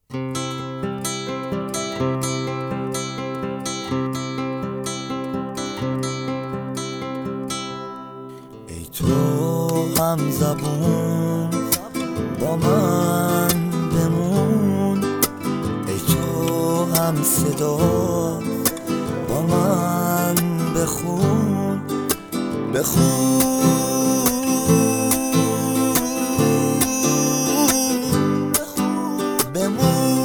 ای تو هم زبون با من بمون، ای تو هم صدا با من بخون بمون.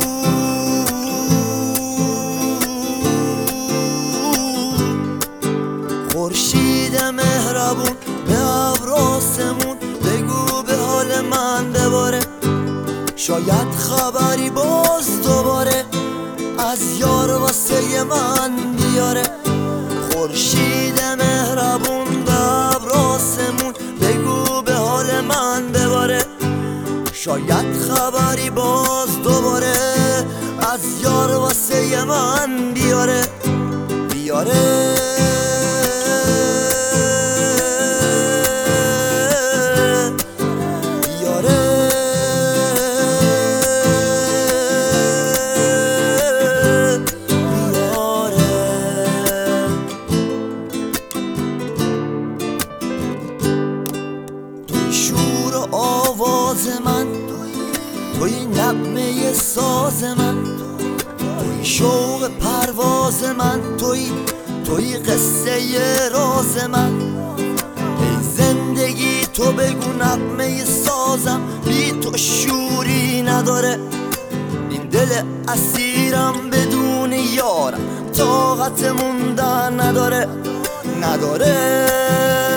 خورشید مهربون به ابر آسمون، بگو به حال من بباره، شاید خبری باز دوباره از یار واسه من بیاره. خورشید مهربون به ابر آسمون، بگو به حال من بباره، شاید خبری باز دوباره از یار واسه من بیاره. شور و آواز من، توی نغمه ساز من، توی شوق پرواز من، توی قصه راز من. ای زندگی تو بگو نغمه سازم، بی تو شوری نداره. این دل اسیرم بدون یارم، طاقت موندن نداره.